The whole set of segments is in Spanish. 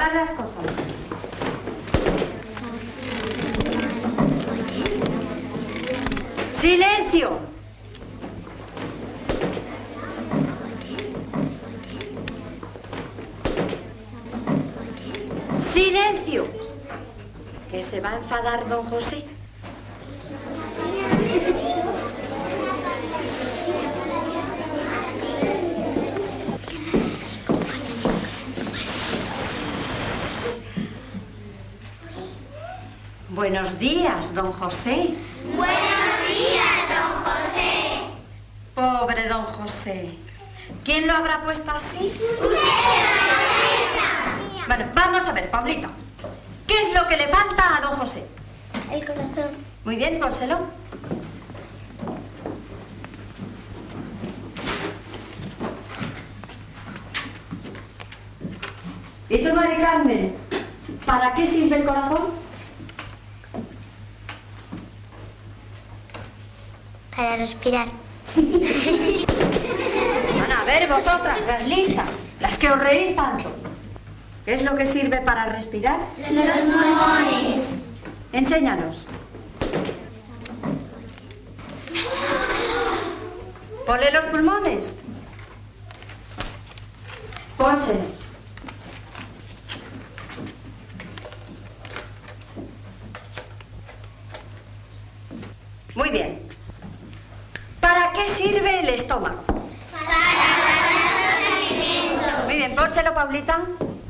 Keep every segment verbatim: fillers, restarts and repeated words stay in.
Preparar las cosas. ¡Silencio! ¡Silencio! Que se va a enfadar don José. Buenos días, don José. Buenos días, don José. Pobre don José. ¿Quién lo habrá puesto así? ¡Usted, Bueno, vamos a ver, Pablito. ¿Qué es lo que le falta a don José? el corazón. Muy bien, pónselo. ¿Y tú, Mari Carmen? ¿Para qué sirve el corazón? Para respirar. Van a ver vosotras, las listas, las que os reís tanto. ¿Qué es lo que sirve para respirar? Los pulmones. Enséñanos. Ponle los pulmones. Pónselos. Muy bien. ¿Para qué sirve el estómago? Para guardar los alimentos. Muy bien, pónselo, Paulita.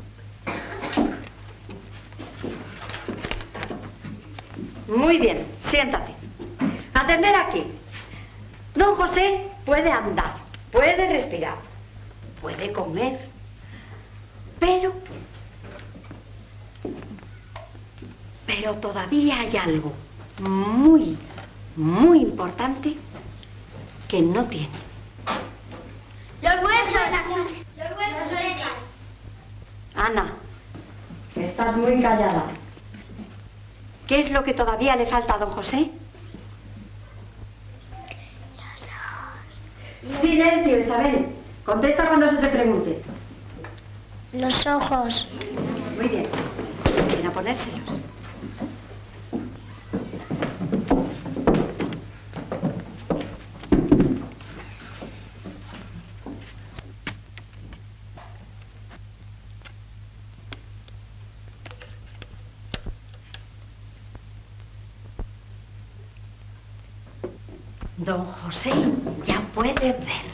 Muy bien, siéntate. Atender aquí. Don José puede andar, puede respirar, puede comer, pero... Pero todavía hay algo muy, muy importante que no tiene. Los huesos. Los huesos, orejas. Ana, estás muy callada. ¿Qué es lo que todavía le falta a don José? Los ojos. Silencio, Isabel. Contesta cuando se te pregunte. Los ojos. Muy bien. Ven a ponérselos. Don José ya puede ver.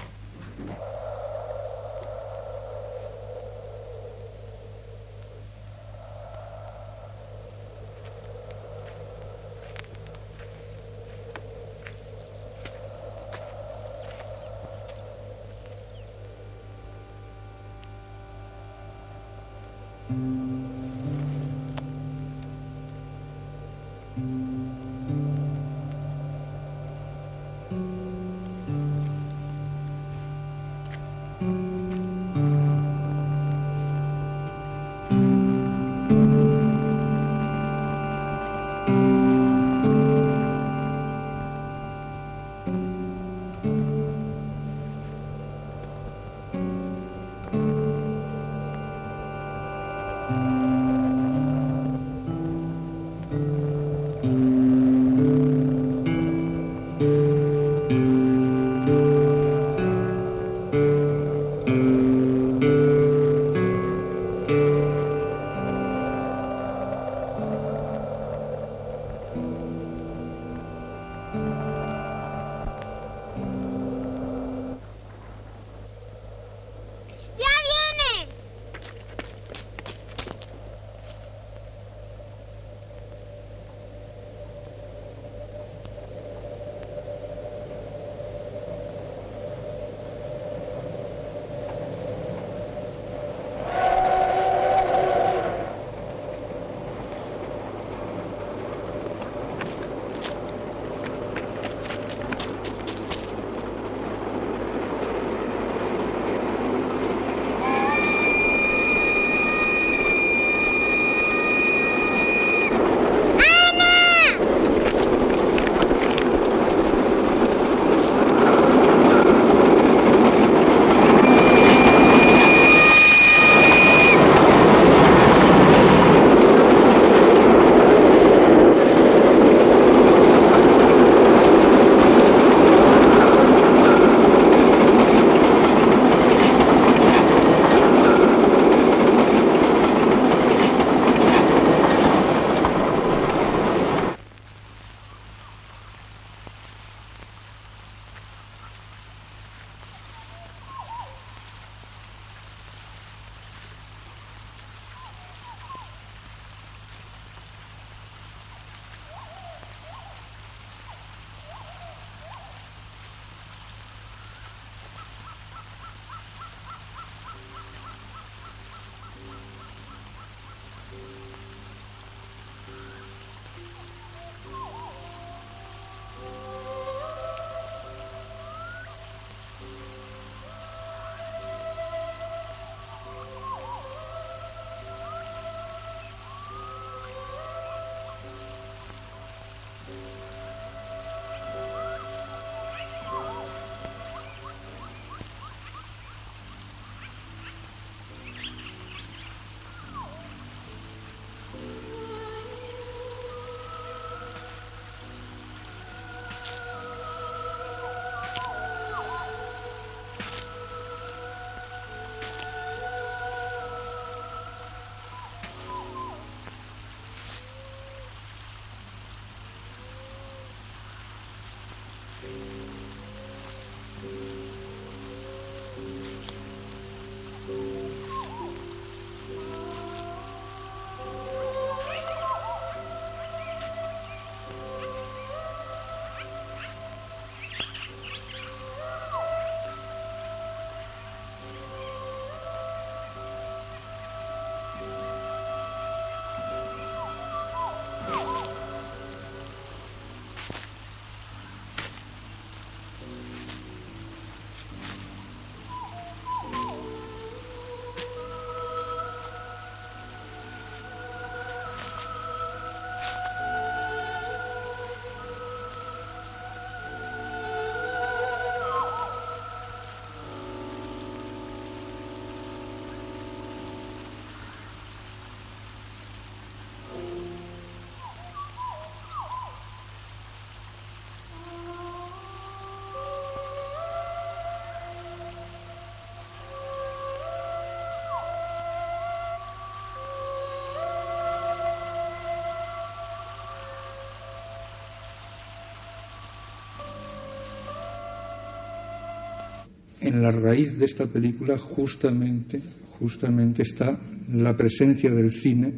en la raíz de esta película justamente, justamente está la presencia del cine.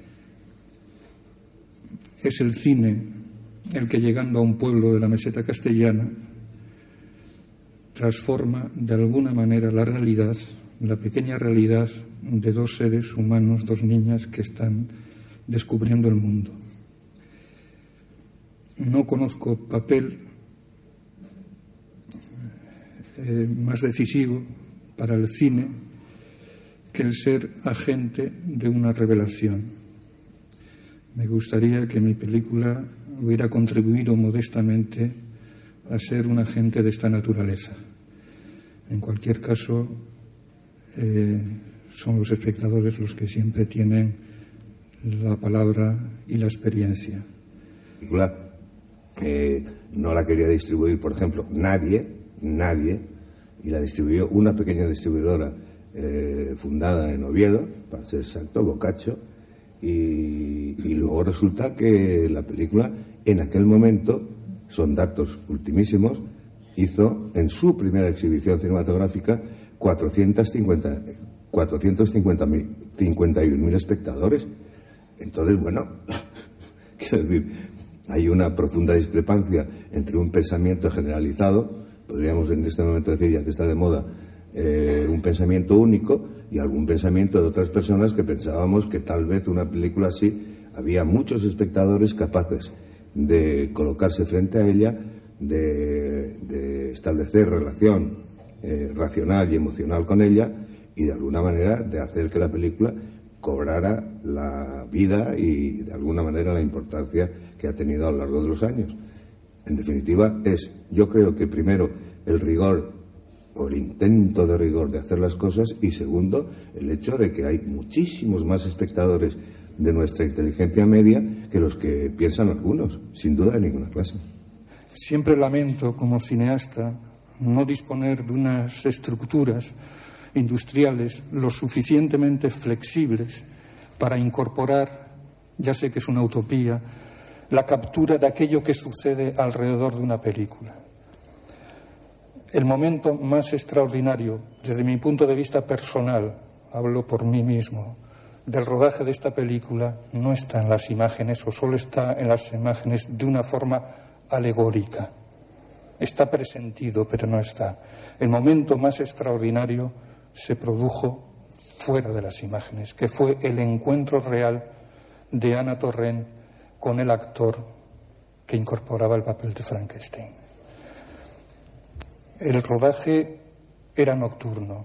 Es el cine el que, llegando a un pueblo de la meseta castellana, transforma de alguna manera la realidad, la pequeña realidad de dos seres humanos, dos niñas que están descubriendo el mundo. No conozco papel eh, más decisivo para el cine que el ser agente de una revelación. Me gustaría que mi película hubiera contribuido modestamente a ser un agente de esta naturaleza. En cualquier caso, eh, son los espectadores los que siempre tienen la palabra y la experiencia. La película eh, no la quería distribuir, por ejemplo, nadie, nadie, y la distribuyó una pequeña distribuidora eh, fundada en Oviedo, para ser exacto, Boccaccio, y, y luego resulta que la película, en aquel momento, son datos ultimísimos, hizo en su primera exhibición cinematográfica cuatrocientos cincuenta y uno mil espectadores. Entonces, bueno, quiero decir, hay una profunda discrepancia entre un pensamiento generalizado, podríamos en este momento decir, ya que está de moda, eh, un pensamiento único, y algún pensamiento de otras personas que pensábamos que tal vez una película así había muchos espectadores capaces de colocarse frente a ella, de, de establecer relación eh, racional y emocional con ella, y de alguna manera de hacer que la película cobrara la vida y de alguna manera la importancia que ha tenido a lo largo de los años. En definitiva, es, yo creo que primero el rigor o el intento de rigor de hacer las cosas, y segundo, el hecho de que hay muchísimos más espectadores de nuestra inteligencia media que los que piensan algunos, sin duda de ninguna clase. Siempre lamento, como cineasta, no disponer de unas estructuras industriales lo suficientemente flexibles para incorporar, ya sé que es una utopía, la captura de aquello que sucede alrededor de una película. El momento más extraordinario, desde mi punto de vista personal, hablo por mí mismo, del rodaje de esta película no está en las imágenes, o solo está en las imágenes de una forma alegórica. Está presentido, pero no está. El momento más extraordinario se produjo fuera de las imágenes, que fue el encuentro real de Ana Torrent con el actor que incorporaba el papel de Frankenstein. El rodaje era nocturno,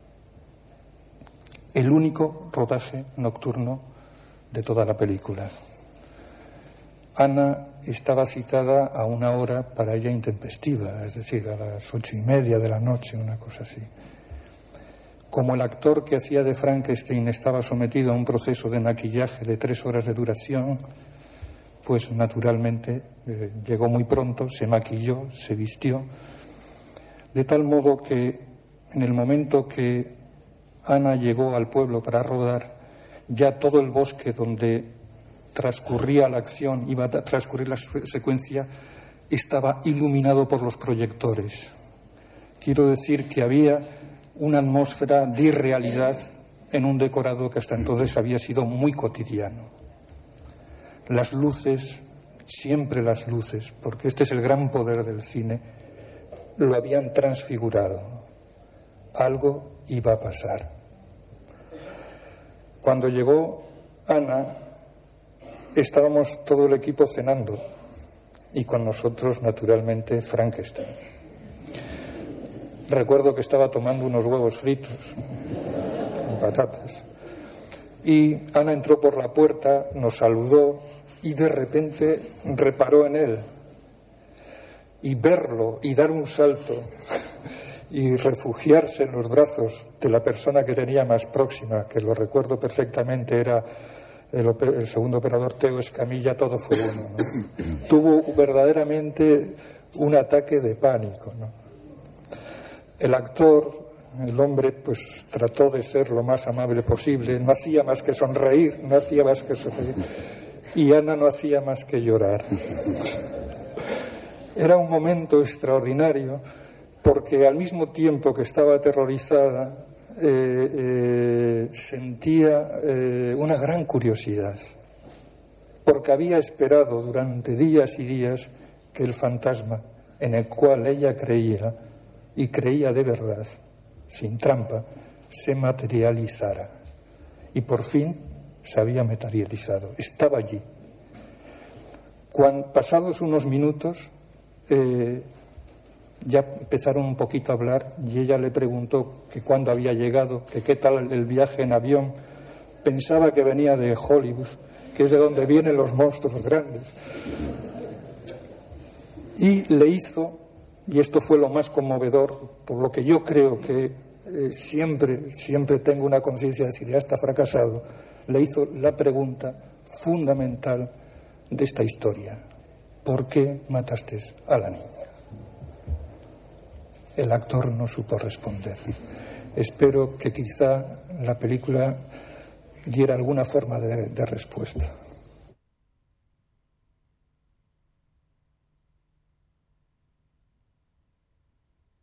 el único rodaje nocturno de toda la película. Ana estaba citada a una hora para ella intempestiva, es decir, a las ocho y media de la noche, una cosa así. Como el actor que hacía de Frankenstein estaba sometido a un proceso de maquillaje de tres horas de duración, pues naturalmente eh, llegó muy pronto, se maquilló, se vistió, de tal modo que en el momento que Ana llegó al pueblo para rodar, ya todo el bosque donde transcurría la acción, iba a transcurrir la secuencia, estaba iluminado por los proyectores. Quiero decir que había una atmósfera de irrealidad en un decorado que hasta entonces había sido muy cotidiano. Las luces, siempre las luces, porque este es el gran poder del cine, lo habían transfigurado. Algo iba a pasar. Cuando llegó Ana, estábamos todo el equipo cenando, y con nosotros, naturalmente, Frankenstein. Recuerdo que estaba tomando unos huevos fritos con patatas, y Ana entró por la puerta, nos saludó y de repente reparó en él, y verlo y dar un salto y refugiarse en los brazos de la persona que tenía más próxima, que lo recuerdo perfectamente, era el, el segundo operador Teo Escamilla, todo fue uno, ¿no? Tuvo verdaderamente un ataque de pánico, ¿no? El actor, el hombre, pues trató de ser lo más amable posible, no hacía más que sonreír, no hacía más que sonreír, y Ana no hacía más que llorar. Era un momento extraordinario, porque al mismo tiempo que estaba aterrorizada, eh, eh, sentía eh, una gran curiosidad, porque había esperado durante días y días que el fantasma en el cual ella creía, y creía de verdad, sin trampa, se materializara. Y por fin se había materializado, estaba allí. Cuando, pasados unos minutos, eh, ya empezaron un poquito a hablar y ella le preguntó que cuándo había llegado, que qué tal el viaje en avión. Pensaba que venía de Hollywood, que es de donde vienen los monstruos grandes. Y le hizo, y esto fue lo más conmovedor, por lo que yo creo que eh, siempre, siempre tengo una conciencia de decir, ya está fracasado, le hizo la pregunta fundamental de esta historia: ¿por qué mataste a la niña? El actor no supo responder. Espero que quizá la película diera alguna forma de, de respuesta.